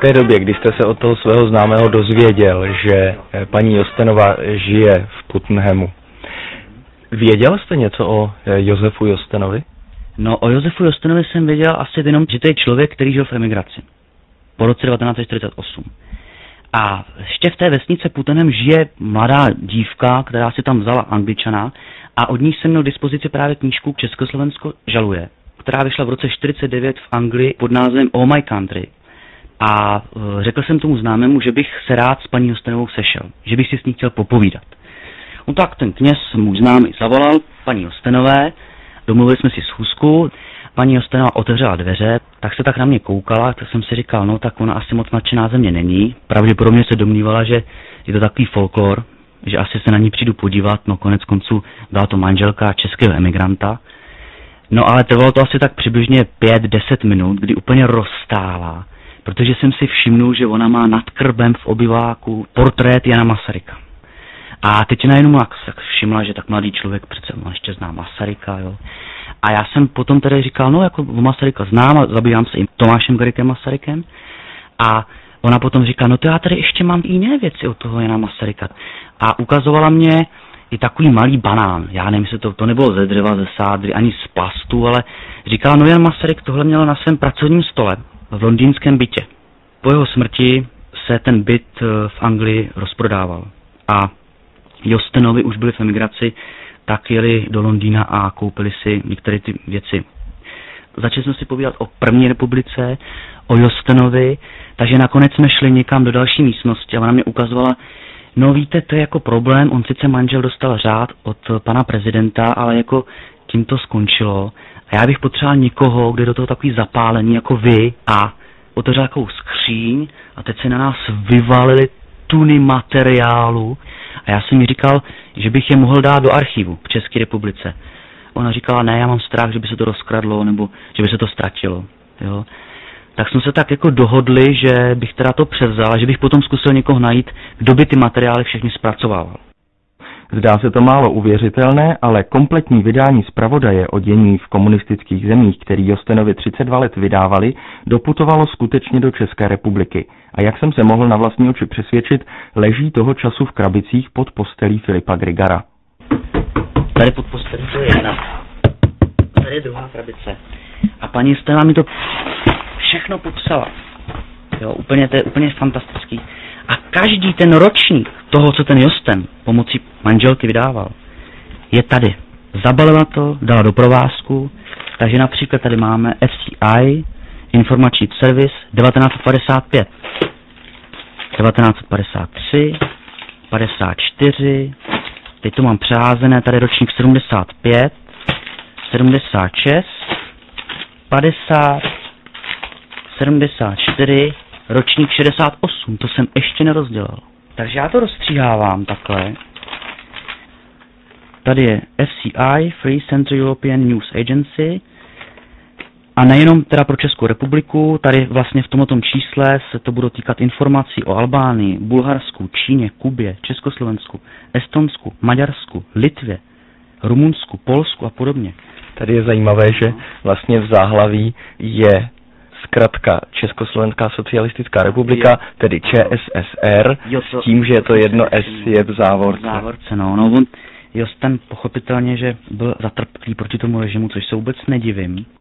té době, kdy jste se od toho svého známého dozvěděl, že paní Jostenova žije v Putnhamu, věděl jste něco o Josefu Jostenovi? No, o Josefu Jostenovi jsem věděl asi jenom, že to je člověk, který žil v emigraci po roce 1948. A ještě v té vesnice Putnham žije mladá dívka, která si tam vzala Angličana, a od ní jsem měl k dispozici právě knížku Československo žaluje, která vyšla v roce 1949 v Anglii pod názvem Oh My Country. A řekl jsem tomu známému, že bych se rád s paní Jostenovou sešel, že bych si s ní chtěl popovídat. No tak ten kněz, můj známý, zavolal paní Jostenové, domluvili jsme si schůzku, paní Jostenova otevřela dveře, tak se tak na mě koukala, tak jsem si říkal, no tak ona asi moc nadšená ze mě není, pravděpodobně se domnívala, že je to takový folklor, že asi se na ní přijdu podívat, no konec konců byla to manželka českého emigranta. No ale trvalo to asi tak přibližně 5-10 minut, kdy úplně rozstála, protože jsem si všimnul, že ona má nad krbem v obyváku portrét Jana Masaryka. A teď najednou tak všimla, že tak mladý člověk přece ještě zná Masaryka, jo. A já jsem potom tedy říkal, no jako Masaryka znám a zabývám se i Tomášem Garriguem Masarykem. A ona potom říká, no to já tady ještě mám jiné věci od toho Jana Masaryka. A ukazovala mě i takový malý banán. Já nevím, jestli to nebylo ze dřeva, ze sádry, ani z plastu, ale říkala, no Jan Masaryk tohle měl na svém pracovním stole v londýnském bytě. Po jeho smrti se ten byt v Anglii rozprodával. A Jostenovi už byli v emigraci, tak jeli do Londýna a koupili si některé ty věci. Začali jsme si povídat o první republice, o Jostenovi, takže nakonec jsme šli někam do další místnosti a ona mě ukazovala, no víte, to je jako problém, on sice manžel dostal řád od pana prezidenta, ale jako tím to skončilo. A já bych potřeboval někoho, kde do toho takový zapálení jako vy, a otevřel takovou skříň a teď se na nás vyvalili tuny materiálu. A já jsem mi říkal, že bych je mohl dát do archivu v České republice. Ona říkala, ne, já mám strach, že by se to rozkradlo, nebo že by se to ztratilo. Jo. Tak jsme se tak jako dohodli, že bych teda to převzal a že bych potom zkusil někoho najít, kdo by ty materiály všechny zpracovával. Zdá se to málo uvěřitelné, ale kompletní vydání zpravodaje o dění v komunistických zemích, který Jostenovi 32 let vydávali, doputovalo skutečně do České republiky. A jak jsem se mohl na vlastní oči přesvědčit, leží toho času v krabicích pod postelí Filipa Grigara. Tady pod postelí to je jedna. Tady je druhá krabice. A paní Jostenová mi to všechno popsala. Jo, to je úplně fantastický. A každý ten ročník toho, co ten Josten pomocí manželky vydával, je tady. Zabalila to, dala do provázku, takže například tady máme FCI, informační servis 1955, 1953, 54, teď to mám přeházené, tady ročník 75, 76, 50, 74, ročník 68, to jsem ještě nerozdělal. Takže já to rozstříhávám takhle. Tady je FCI, Free Central European News Agency. A nejenom teda pro Českou republiku, tady vlastně v tomto čísle se to budou týkat informací o Albánii, Bulharsku, Číně, Kubě, Československu, Estonsku, Maďarsku, Litvě, Rumunsku, Polsku a podobně. Tady je zajímavé, že vlastně v záhlaví je zkratka Československá socialistická republika, tedy ČSSR, s tím, že to jedno S je v závorce. No on Josten pochopitelně, že byl zatrpklý proti tomu režimu, což se vůbec nedivím.